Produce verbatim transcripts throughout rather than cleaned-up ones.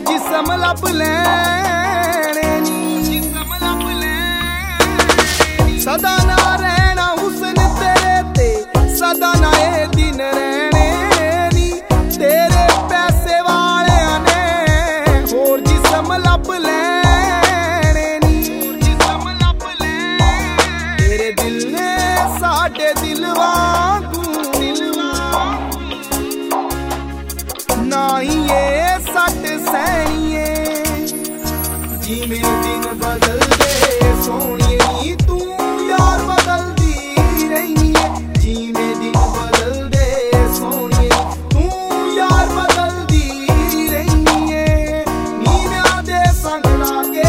जिस्म लब लैने नी, सदा ना रहना हुस्न तेरे ते, सदा ना ए दिन रहने नी। तेरे पैसे वाले ने होर जिस्म लब लैने नी, तेरे दिल ने साडे दिल वांगू ना ही ये सट सैनिए। जिमें दिन बदल दे सोनिए नी तू यार बदलदी रही है। जिमें दिन बदल दे सोनिए तू यार बदलदी रही है। नीना दे संग लागे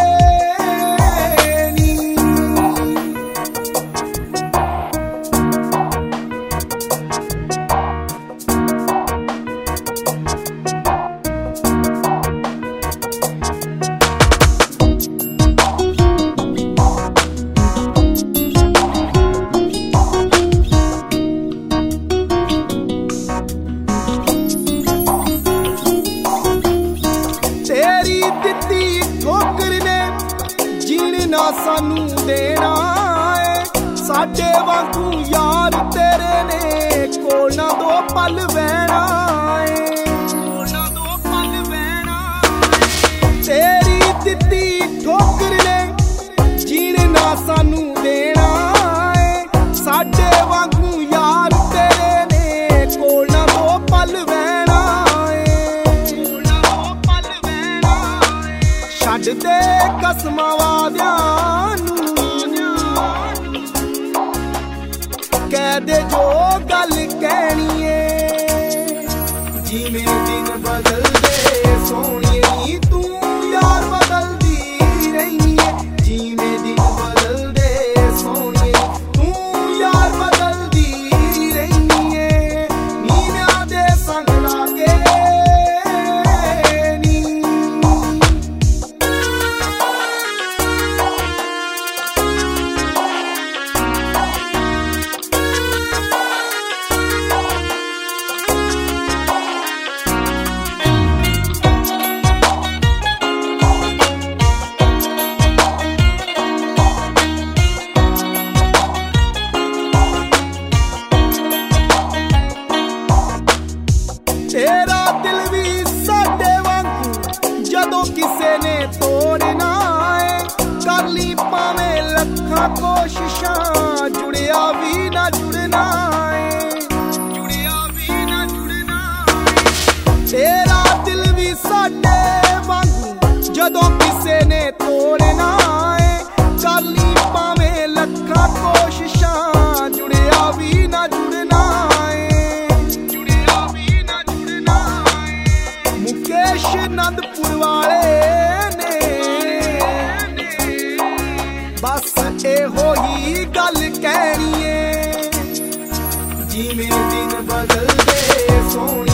ना सानू देना है। साडे वांगू यार तेरे ने कोल ना दो पल बहना है। तेरी दित्ती ठोकर ने जीने ना सानू देना है। साडे वांगू यार तेरे ने कोल ना दो पल बहना है। छड्ड दे कसमां वादियां नू, कह दे जो गल कहनी है। जिमें दिन बदल दे सोनिए नी तू यार बदलदी रही है। जिमें दिन बदल दे सोनिए तू यार बदलदी रही है। नीना दे संग लागे तेरा दिल भी साडे वांगू जदों किसे ने तोड़ना है। कर ली भावें लखां कोशिशां जुड़िया भी ना जुड़ना है। तेरा दिल भी साडे वांगू जदों किसे ने तोड़ना है। कर ली भावें लखां कोशिशां जुड़िया भी ना जुड़ना है। मुकेश नंदपुर वाले ने बस एहो ही गल कहनी है। जिमें दिन बदल दे सोने